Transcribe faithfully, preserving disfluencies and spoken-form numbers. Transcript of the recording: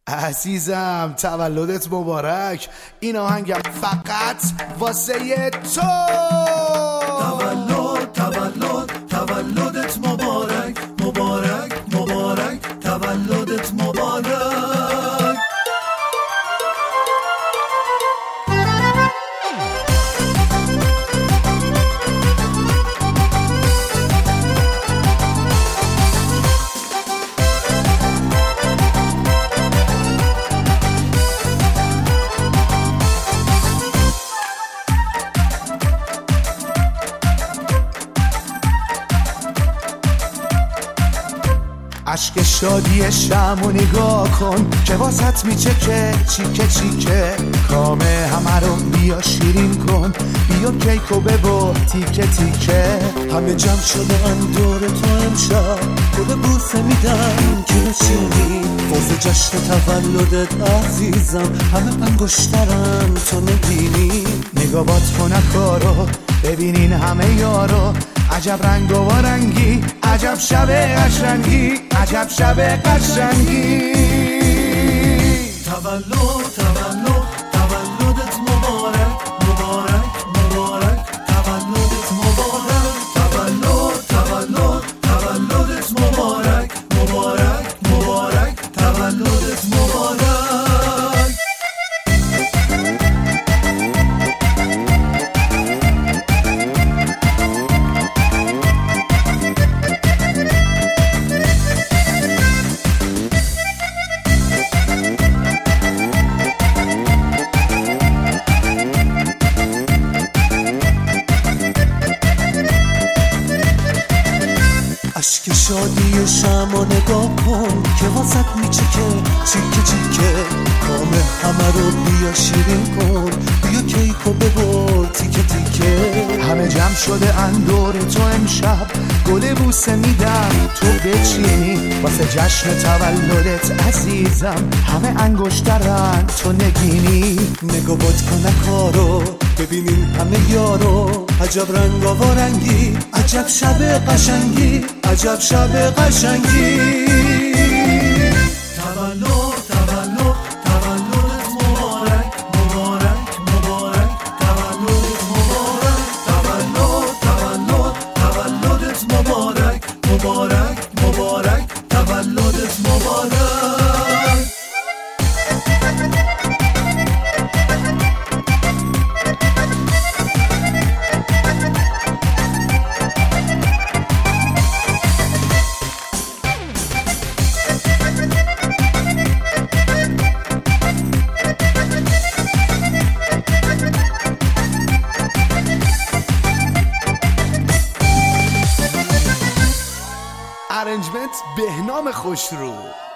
عزیزم تولدت مبارک. این آهنگم فقط واسه تو. تولد تولد تولدت مبارک مبارک مبارک تولدت مبارک. عشق شادی شمو نگاه کن که واسط میچکه چیکه چیکه. کامه همه رو بیا شیرین کن، بیا کیکو ببر تیکه تیکه. همه جمع شده ان دور تو امشب، تو به بوسه میدن که نشینی واسه جشن تولدت عزیزم. همه انگشترن تو نبینی. نگاه بات کنه کارو ببینین همه یارو. عجب رنگ و رنگی، عجب شب قشنگی، عجب شب قشنگی. تولد تولد تولدت مبارک مبارک مبارک تولدت مبارک. تولد تولد تولدت مبارک مبارک مبارک تولدت مبارک. عشق شادی شمع نگاه کن که واسط میچکه چیکه چیکه. کامه همه رو بیا شیرین کن، بیا کیکو ببر تیکه تیکه. همه جمع شده اندور تو امشب، گل بوسه میدن تو بچینی واسه جشن تولدت عزیزم. همه انگشترن تو نگینی. نگاه باد کنه کارو ببینین همه یارو. عجب رنگ و رنگی، عجب شب قشنگی، عجب شب قشنگی. تولد تولد تولدت مبارک مبارک مبارک تولدت مبارک. تولد تولد تولدت مبارک مبارک مبارک تولدت مبارک. ارنجمنت بهنام خوشرو.